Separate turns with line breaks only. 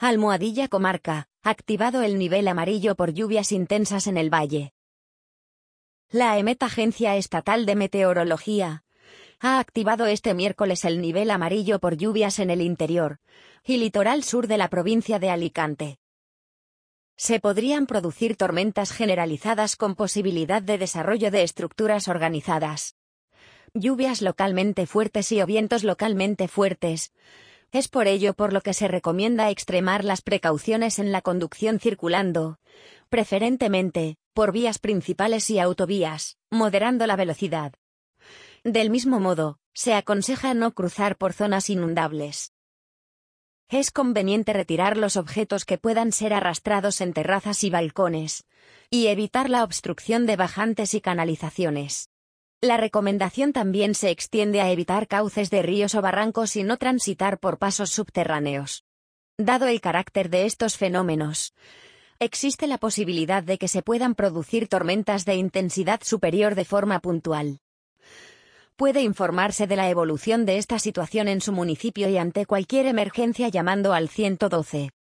Almohadilla Comarca, activado el nivel amarillo por lluvias intensas en el valle. La EMET, Agencia Estatal de Meteorología, ha activado este miércoles el nivel amarillo por lluvias en el interior y litoral sur de la provincia de Alicante. Se podrían producir tormentas generalizadas con posibilidad de desarrollo de estructuras organizadas. Lluvias localmente fuertes y o vientos localmente fuertes. Es por ello por lo que se recomienda extremar las precauciones en la conducción circulando, preferentemente, por vías principales y autovías, moderando la velocidad. Del mismo modo, se aconseja no cruzar por zonas inundables. Es conveniente retirar los objetos que puedan ser arrastrados en terrazas y balcones, y evitar la obstrucción de bajantes y canalizaciones. La recomendación también se extiende a evitar cauces de ríos o barrancos y no transitar por pasos subterráneos. Dado el carácter de estos fenómenos, existe la posibilidad de que se puedan producir tormentas de intensidad superior de forma puntual. Puede informarse de la evolución de esta situación en su municipio y ante cualquier emergencia llamando al 112.